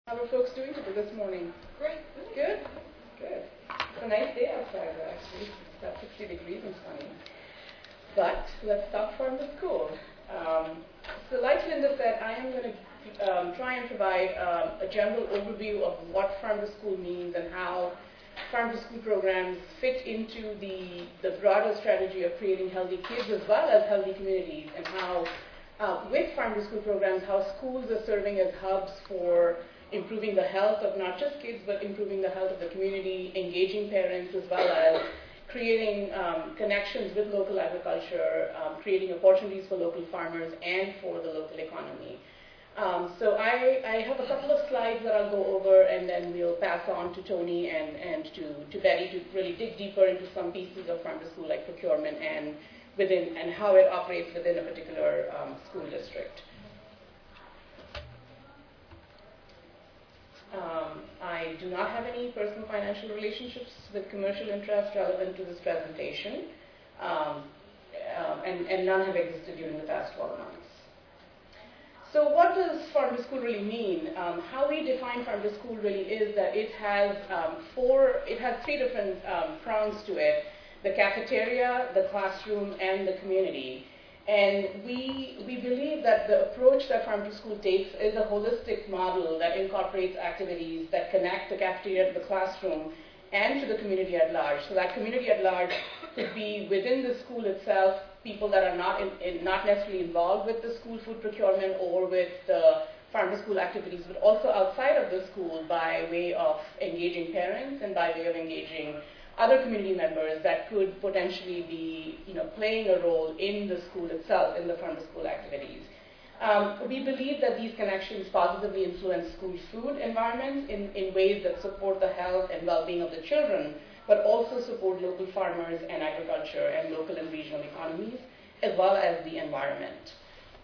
How are folks doing this morning? Great. Good? Good. It's a nice day outside, actually. It's about 60 degrees and sunny. But let's talk farm to school. So like Linda said, I am going to try and provide a general overview of what farm to school means and how farm to school programs fit into the broader strategy of creating healthy kids as well as healthy communities, and how with farm to school programs, how schools are serving as hubs for improving the health of not just kids, but improving the health of the community, engaging parents, as well as creating connections with local agriculture, creating opportunities for local farmers and for the local economy. So I have a couple of slides that I'll go over, and then we'll pass on to Tony and to Betty to really dig deeper into some pieces of farm to school, like procurement and how it operates within a particular school district. I do not have any personal financial relationships with commercial interests relevant to this presentation, and none have existed during the past 12 months. So what does farm to school really mean? How we define farm to school really is that it has three different prongs to it: the cafeteria, the classroom, and the community. And we believe that the approach that farm to school takes is a holistic model that incorporates activities that connect the cafeteria to the classroom and to the community at large. So that community at large could be within the school itself, people that are not necessarily involved with the school food procurement or with the farm to school activities, but also outside of the school by way of engaging parents and by way of engaging other community members that could potentially be, playing a role in the school itself, in the farm to school activities. We believe that these connections positively influence school food environments in ways that support the health and well-being of the children, but also support local farmers and agriculture and local and regional economies, as well as the environment.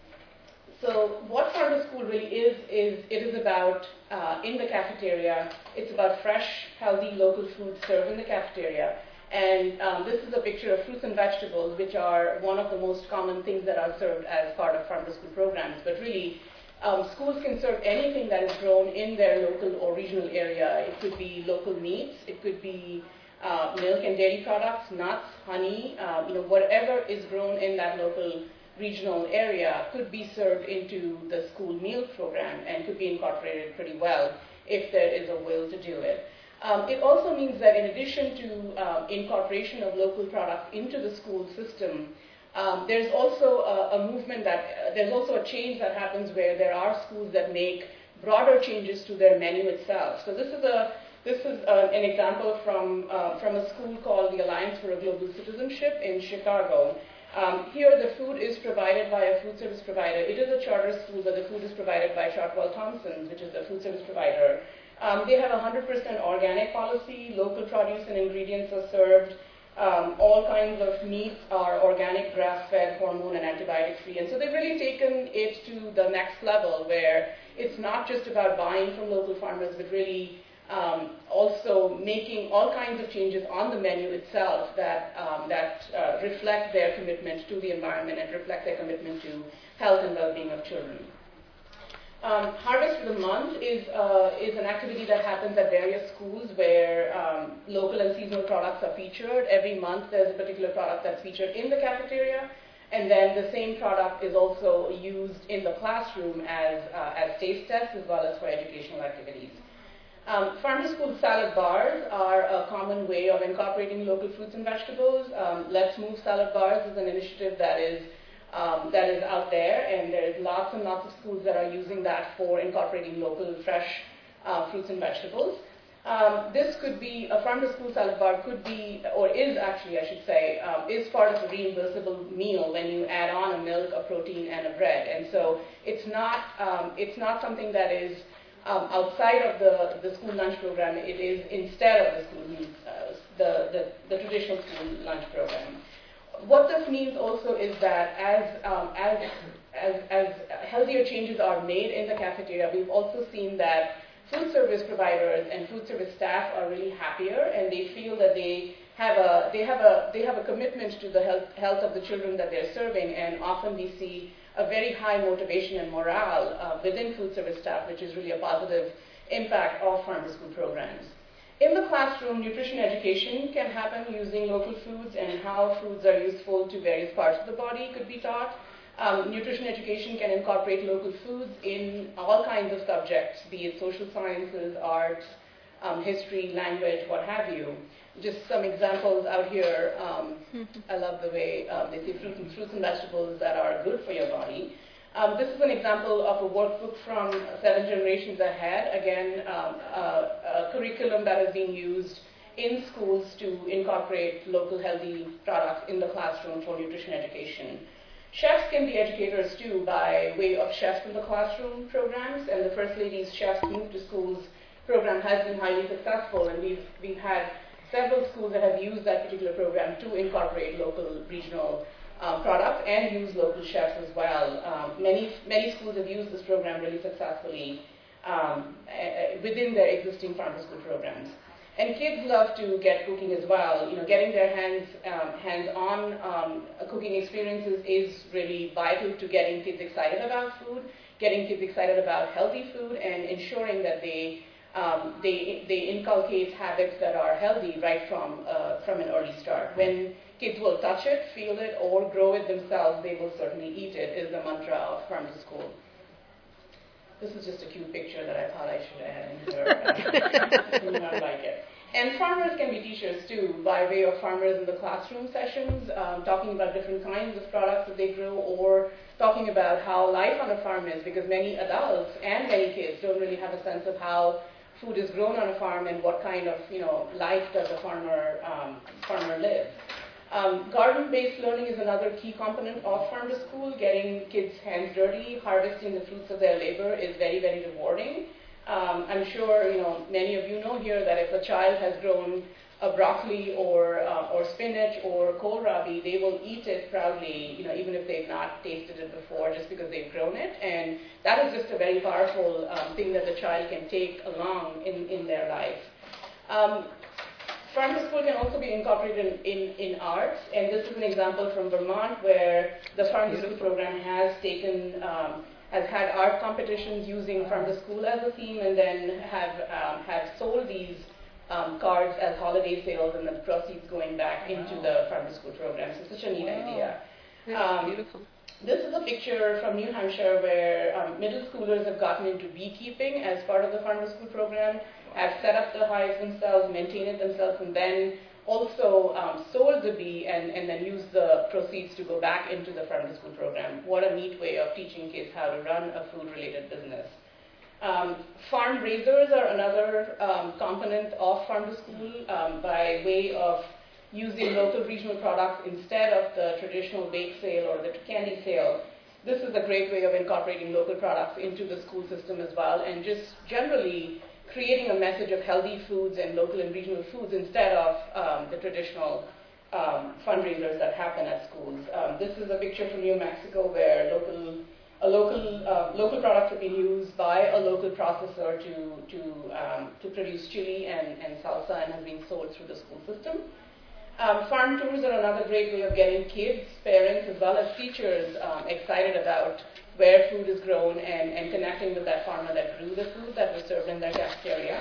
So what farm to school really is it is about, in the cafeteria, it's about fresh, healthy, local food served in the cafeteria. And this is a picture of fruits and vegetables, which are one of the most common things that are served as part of farm to school programs. But really, schools can serve anything that is grown in their local or regional area. It could be local meats, it could be milk and dairy products, nuts, honey, whatever is grown in that local regional area could be served into the school meal program and could be incorporated pretty well if there is a will to do it. It also means that in addition to incorporation of local products into the school system, there's also a movement there's also a change that happens where there are schools that make broader changes to their menu itself. So this is an example from a school called the Alliance for a Global Citizenship in Chicago. Here the food is provided by a food service provider. It is a charter school, but the food is provided by Chartwell Thompson's, which is the food service provider. They have a 100% organic policy. Local produce and ingredients are served. All kinds of meats are organic, grass-fed, hormone and antibiotic-free. And so they've really taken it to the next level, where it's not just about buying from local farmers, but really also making all kinds of changes on the menu itself that reflect their commitment to the environment and reflect their commitment to health and well-being of children. Harvest of the Month is an activity that happens at various schools where local and seasonal products are featured. Every month there's a particular product that's featured in the cafeteria, and then the same product is also used in the classroom as taste tests as well as for educational activities. Farm to school salad bars are a common way of incorporating local fruits and vegetables. Let's Move Salad Bars is an initiative that is out there, and there's lots and lots of schools that are using that for incorporating local fresh fruits and vegetables. This could be, a farm to school salad bar could be, or is actually, I should say, is part of a reimbursable meal when you add on a milk, a protein, and a bread. And so it's not something that is outside of the school lunch program. It is instead of the school the traditional school lunch program. What this means also is that as healthier changes are made in the cafeteria, we've also seen that food service providers and food service staff are really happier, and they feel that they have a commitment to the health of the children that they're serving, and often we see a very high motivation and morale within food service staff, which is really a positive impact of farm-to-school programs. In the classroom, nutrition education can happen using local foods, and how foods are useful to various parts of the body could be taught. Nutrition education can incorporate local foods in all kinds of subjects, be it social sciences, arts, history, language, what have you. Just some examples out here. I love the way they say fruits and vegetables that are good for your body. This is an example of a workbook from 7 generations ahead. Again, a curriculum that is being used in schools to incorporate local healthy products in the classroom for nutrition education. Chefs can be educators too by way of Chefs in the Classroom programs, and the First Lady's Chefs Move to Schools program has been highly successful, and we've had several schools that have used that particular program to incorporate local regional products and use local chefs as well. Many schools have used this program really successfully within their existing farm-to-school programs. And kids love to get cooking as well. You know, getting their hands-on cooking experiences is really vital to getting kids excited about food, getting kids excited about healthy food, and ensuring that they inculcate habits that are healthy right from an early start. When kids will touch it, feel it, or grow it themselves, they will certainly eat it, is the mantra of Farm to School. This is just a cute picture that I thought I should add in here. You might like it. And farmers can be teachers too, by way of farmers in the classroom sessions, talking about different kinds of products that they grow, or talking about how life on a farm is, because many adults and many kids don't really have a sense of how food is grown on a farm and what kind of life does a farmer live. Garden-based learning is another key component of Farm to School. Getting kids' hands dirty, harvesting the fruits of their labor is very, very rewarding. I'm sure many of you know here that if a child has grown a broccoli or spinach or kohlrabi, they will eat it proudly, even if they've not tasted it before, just because they've grown it. And that is just a very powerful thing that the child can take along in their life. Farm to School can also be incorporated in arts, and this is an example from Vermont where the Farm to School program has had art competitions using Farm to School as a theme, and then have sold these cards as holiday sales, and the proceeds going back into the Farm to School program. So it's such a neat idea. Beautiful. This is a picture from New Hampshire where middle schoolers have gotten into beekeeping as part of the Farm to School program, have set up the hives themselves, maintained it themselves, and then also sold the bee and then used the proceeds to go back into the Farm to School program. What a neat way of teaching kids how to run a food-related business. Farm raisers are another component of Farm to School by way of using local regional products instead of the traditional bake sale or the candy sale. This is a great way of incorporating local products into the school system as well, and just generally creating a message of healthy foods and local and regional foods instead of the traditional fundraisers that happen at schools. This is a picture from New Mexico where local products have been used by a local processor to produce chili and salsa, and has been sold through the school system. Farm tours are another great way of getting kids, parents, as well as teachers excited about where food is grown and connecting with that farmer that grew the food that was served in their cafeteria.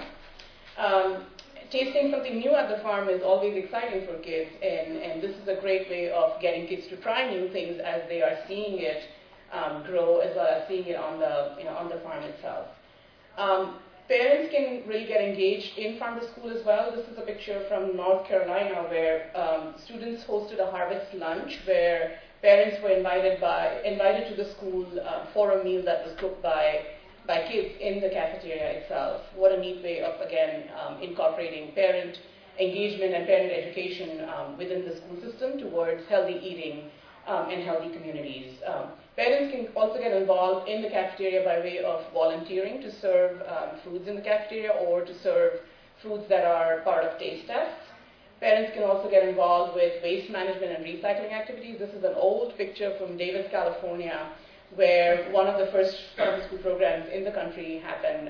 Tasting something new at the farm is always exciting for kids, and this is a great way of getting kids to try new things as they are seeing it grow, as well as seeing it on the farm itself. Parents can really get engaged in Farm to School as well. This is a picture from North Carolina where students hosted a harvest lunch where parents were invited to the school for a meal that was cooked by kids in the cafeteria itself. What a neat way of, again, incorporating parent engagement and parent education within the school system towards healthy eating and healthy communities. Parents can also get involved in the cafeteria by way of volunteering to serve foods in the cafeteria or to serve foods that are part of taste tests. Parents can also get involved with waste management and recycling activities. This is an old picture from Davis, California, where one of the first farm to school programs in the country happened,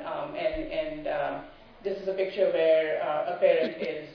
this is a picture where a parent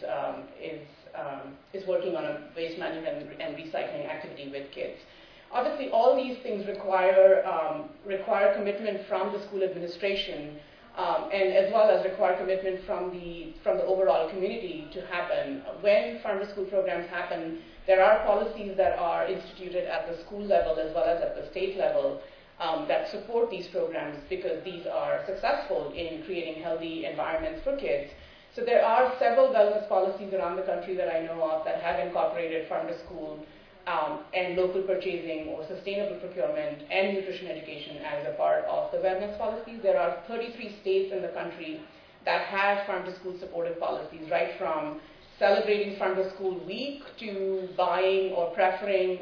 is working on a waste management and recycling activity with kids. Obviously, all these things require commitment from the school administration and as well as require commitment from the overall community to happen. When farm to school programs happen, there are policies that are instituted at the school level as well as at the state level that support these programs because these are successful in creating healthy environments for kids. So there are several wellness policies around the country that I know of that have incorporated farm to school and local purchasing or sustainable procurement and nutrition education as a part of the wellness policies. There are 33 states in the country that have farm to school supportive policies, right from celebrating farm to school week to buying or preferring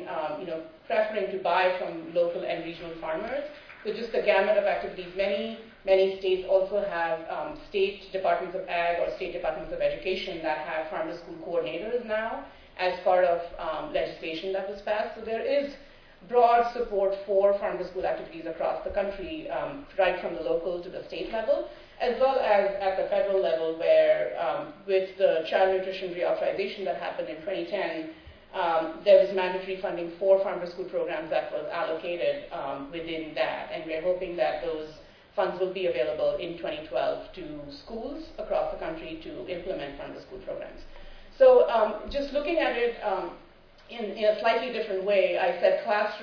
to buy from local and regional farmers. So just the gamut of activities. Many states also have state departments of ag or state departments of education that have farm to school coordinators now as part of legislation that was passed. So there is broad support for farm to school activities across the country, right from the local to the state level, as well as at the federal level where with the child nutrition reauthorization that happened in 2010, there was mandatory funding for farm to school programs that was allocated within that, and we're hoping that those funds will be available in 2012 to schools across the country to implement farm to school programs. So just looking at it in a slightly different way, I said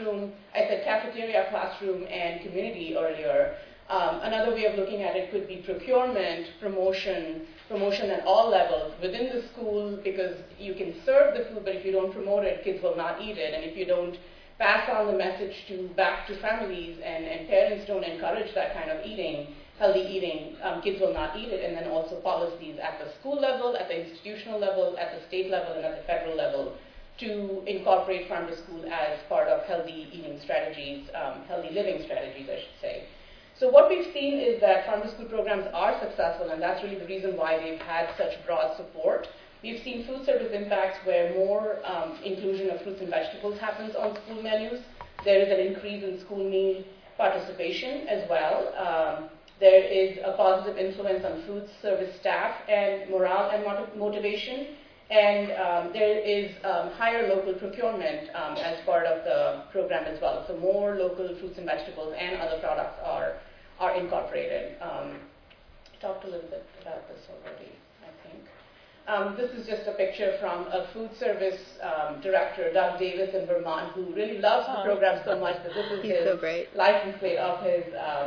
cafeteria, classroom, and community earlier. Another way of looking at it could be procurement, promotion at all levels within the school, because you can serve the food, but if you don't promote it, kids will not eat it. And if you don't pass on the message back to families and parents don't encourage that kind of healthy eating, kids will not eat it. And then also policies at the school level, at the institutional level, at the state level, and at the federal level to incorporate farm to school as part of healthy eating strategies, healthy living strategies, I should say. So what we've seen is that farm to school programs are successful, and that's really the reason why they've had such broad support. We've seen food service impacts where more inclusion of fruits and vegetables happens on school menus. There is an increase in school meal participation as well. There is a positive influence on food service staff and morale and motivation. And there is higher local procurement as part of the program as well. So more local fruits and vegetables and other products are incorporated. I talked a little bit about this already, I think. This is just a picture from a food service director, Doug Davis in Vermont, who really loves the program so much that this is his license plate of his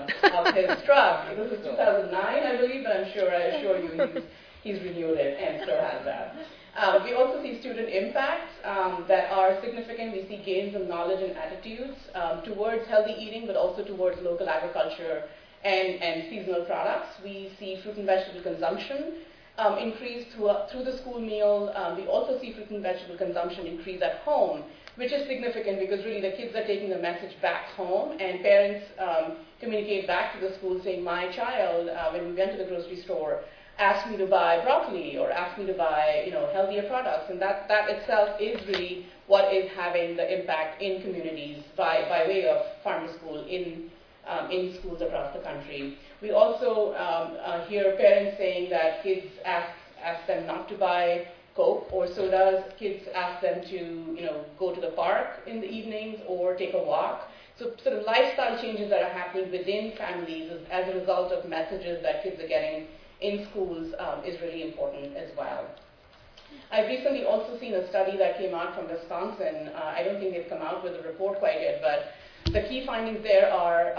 truck. This is 2009, I believe, but I assure you he's renewed it and still has that. We also see student impacts that are significant. We see gains in knowledge and attitudes towards healthy eating, but also towards local agriculture and seasonal products. We see fruit and vegetable consumption increase through the school meal. We also see fruit and vegetable consumption increase at home, which is significant because really the kids are taking the message back home, and parents communicate back to the school saying, my child, when we went to the grocery store, asked me to buy broccoli or asked me to buy healthier products, and that itself is really what is having the impact in communities by way of farm to school in schools across the country. We also hear parents saying that kids ask them not to buy Coke or sodas. Kids ask them to go to the park in the evenings or take a walk. So sort of lifestyle changes that are happening within families as a result of messages that kids are getting in schools is really important as well. I've recently also seen a study that came out from Wisconsin. I don't think they've come out with a report quite yet, but the key findings there are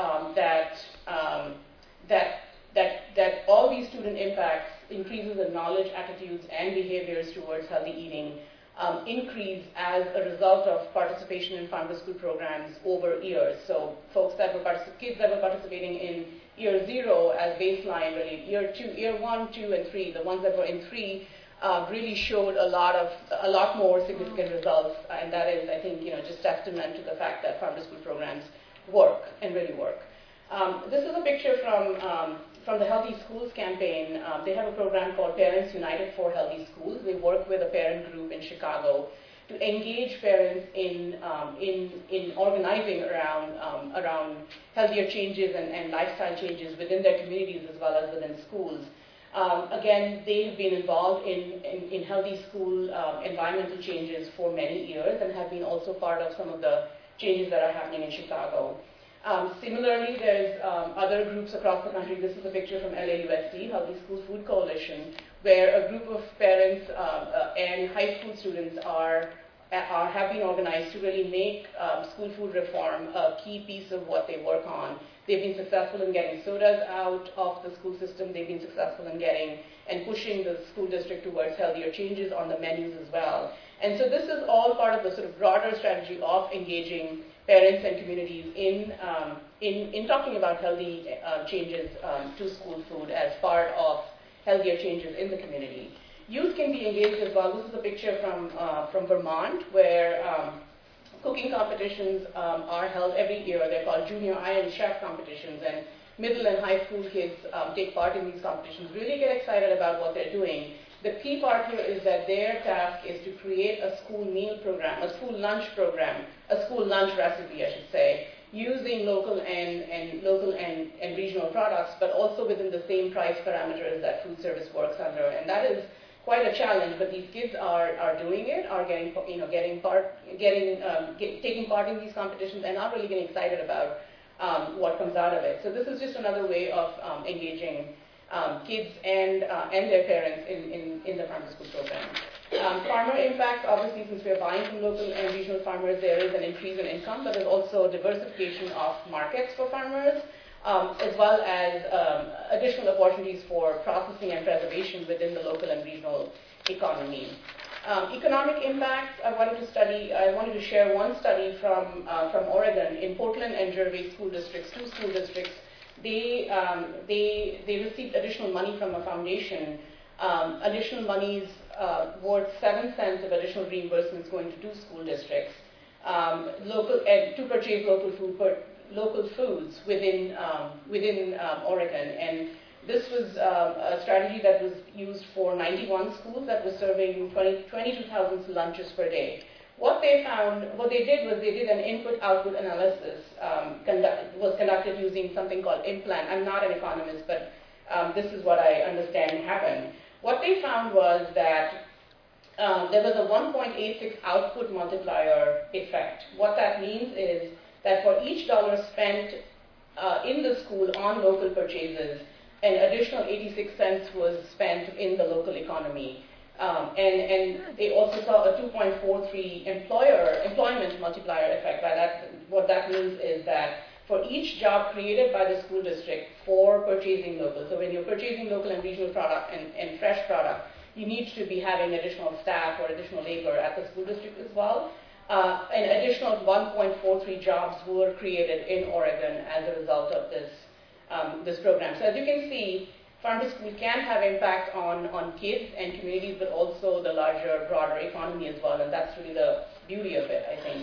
that all these student impacts, increases in knowledge, attitudes, and behaviors towards healthy eating increase as a result of participation in farm to school programs over years. So kids that were participating in year 0 as baseline, really year 1, 2, and 3, the ones that were in 3 really showed a lot more significant results, and that is, I think, just testament to the fact that farm to school programs work and really work. This is a picture from the Healthy Schools campaign. They have a program called Parents United for Healthy Schools. They work with a parent group in Chicago to engage parents in organizing around healthier changes and lifestyle changes within their communities as well as within schools. Again, they've been involved in healthy school environmental changes for many years and have been also part of some of the changes that are happening in Chicago. Similarly, there's other groups across the country. This is a picture from LAUSD, Healthy School Food Coalition, where a group of parents and high school students have been organized to really make school food reform a key piece of what they work on. They've been successful in getting sodas out of the school system. They've been successful in getting and pushing the school district towards healthier changes on the menus as well. And so this is all part of the sort of broader strategy of engaging parents and communities in talking about healthy changes to school food as part of healthier changes in the community. Youth can be engaged as well. This is a picture from Vermont, where cooking competitions are held every year. They're called Junior Iron Chef competitions, and middle and high school kids take part in these competitions, really get excited about what they're doing. The key part here is that their task is to create a school meal program, a school lunch program, a school lunch recipe, I should say, using local and regional products, but also within the same price parameters that food service works under. And that is quite a challenge, but these kids are doing it, are taking part in these competitions, and are really getting excited about what comes out of it. So this is just another way of engaging kids and their parents in the farm to school program. Farmer impact, obviously, since we're buying from local and regional farmers, there is an increase in income, but there's also diversification of markets for farmers, as well as additional opportunities for processing and preservation within the local and regional economy. Economic impact, I wanted to share one study from Oregon. In Portland and Gervais school districts, two school districts, they received additional money from a foundation, additional monies worth 7 cents of additional reimbursements going to two school districts, to purchase local foods within Oregon. And this was a strategy that was used for 91 schools that was serving 22,000 lunches per day. What they did an input-output analysis, was conducted using something called IMPLAN. I'm not an economist, but this is what I understand happened. What they found was that there was a 1.86 output multiplier effect. What that means is that for each dollar spent in the school on local purchases, an additional 86 cents was spent in the local economy. And they also saw a 2.43 employment multiplier effect. By that, what that means is that for each job created by the school district for purchasing local, so when you're purchasing local and regional product and fresh product, you need to be having additional staff or additional labor at the school district as well. An additional 1.43 jobs were created in Oregon as a result of this program. So as you can see, farm to school can have impact on kids and communities, but also the larger, broader economy as well, and that's really the beauty of it, I think.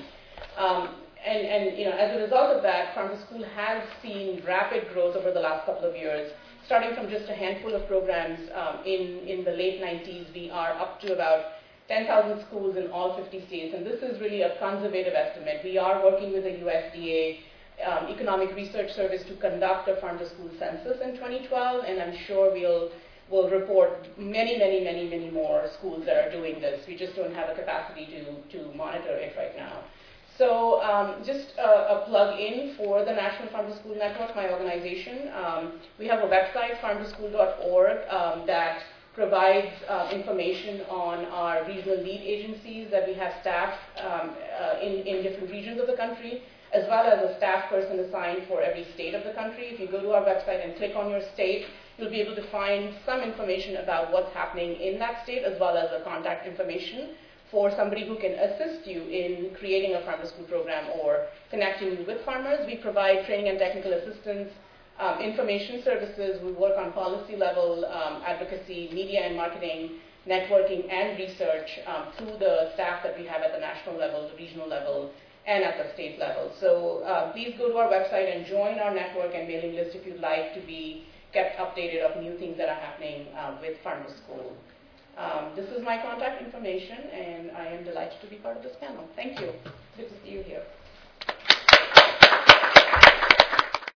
As a result of that, farm to school has seen rapid growth over the last couple of years. Starting from just a handful of programs in the late 90s, we are up to about 10,000 schools in all 50 states, and this is really a conservative estimate. We are working with the USDA Economic Research Service to conduct a farm-to-school census in 2012, and I'm sure we'll report many more schools that are doing this. We just don't have a capacity to monitor it right now. So just a plug-in for the National Farm-to-School Network, my organization. We have a website, farmtoschool.org, that provides information on our regional lead agencies that we have staff in different regions of the country, as well as a staff person assigned for every state of the country. If you go to our website and click on your state, you'll be able to find some information about what's happening in that state, as well as the contact information for somebody who can assist you in creating a farm-to-school program or connecting you with farmers. We provide training and technical assistance, information services. We work on policy level advocacy, media and marketing, networking, and research through the staff that we have at the national level, the regional level, and at the state level. So please go to our website and join our network and mailing list if you'd like to be kept updated of new things that are happening with Farm to School. This is my contact information, and I am delighted to be part of this panel. Thank you. Good to see you here.